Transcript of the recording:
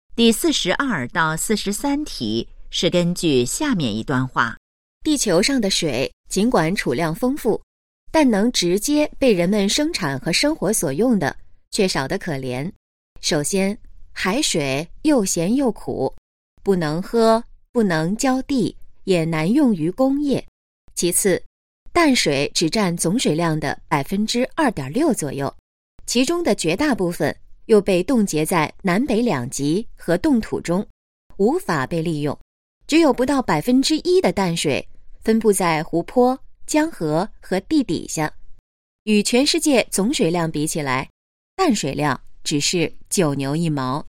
第42到43题是根据下面一段话： 地球上的水尽管储量丰富，但能直接被人们生产和生活所用的却少得可怜。首先，海水又咸又苦，不能喝，不能浇地，也难用于工业。其次，淡水只占总水量的 2.6% 左右，其中的绝大部分又被冻结在南北两极和冻土中，无法被利用。只有不到 1% 的淡水分布在湖泊、江河和地底下，与全世界总水量比起来，淡水量只是9牛1毛。